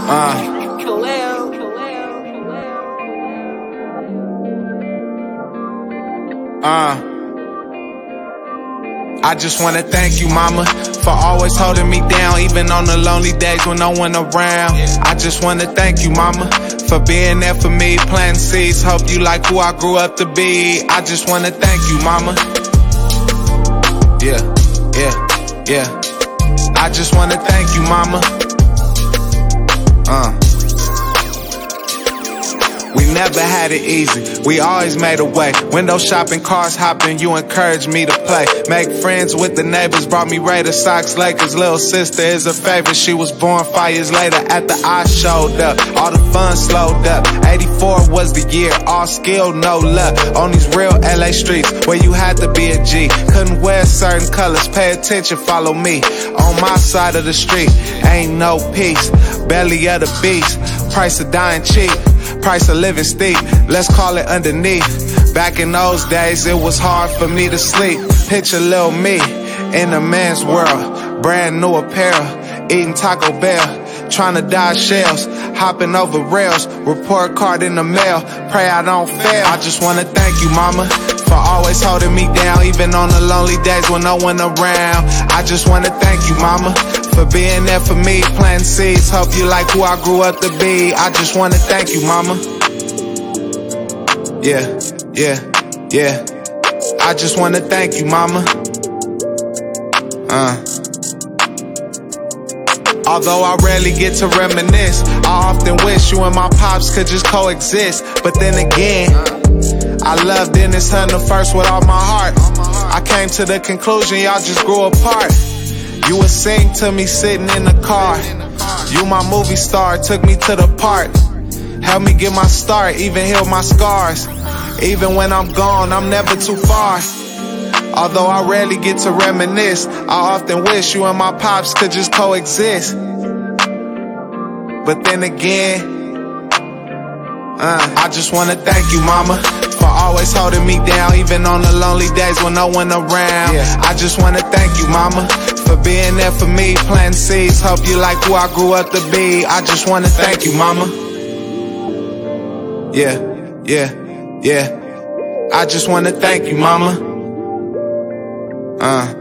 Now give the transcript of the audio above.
I just wanna thank you, mama, for always holding me down, even on the lonely days when no one around. I just wanna thank you, mama, for being there for me, planting seeds, hope you like who I grew up to be. I just wanna thank you, mama. Yeah. I just wanna thank you, mama. We never had it easy, we always made a way. Window shopping, cars hopping, you encouraged me to play. Make friends with the neighbors, brought me Raiders, Sox, Lakers. Little sister is a favorite, she was born 5 years later after I showed up. All the fun slowed up, 84 was the year, all skill, no luck. On these real LA streets, where you had to be a G. Couldn't wear certain colors, pay attention, follow me. On my side of the street, ain't no peace. Belly of the beast, price of dying cheap. Price of living steep, let's call it underneath. Back in those days, it was hard for me to sleep. Picture little me in a man's world, brand new apparel, eating Taco Bell, trying to dodge shells, hopping over rails, report card in the mail, pray I don't fail. I just wanna thank you, mama, for always holding me down, even on the lonely days when no one around. I just wanna thank you, mama, for being there for me, planting seeds, hope you like who I grew up to be. I just wanna thank you, mama. Yeah. I just wanna thank you, mama. Although I rarely get to reminisce, I often wish you and my pops could just coexist. But then again, I loved Dennis Hunter first with all my heart. I came to the conclusion y'all just grew apart. You would sing to me sitting in the car. You my movie star, took me to the park. Helped me get my start, even healed my scars. Even when I'm gone, I'm never too far. Although I rarely get to reminisce, I often wish you and my pops could just coexist. But then again, I just wanna thank you, mama, for always holding me down, even on the lonely days when no one around. I just wanna thank you, mama, for being there for me, planting seeds, hope you like who I grew up to be. I just wanna thank you, mama. Yeah. I just wanna thank you, mama.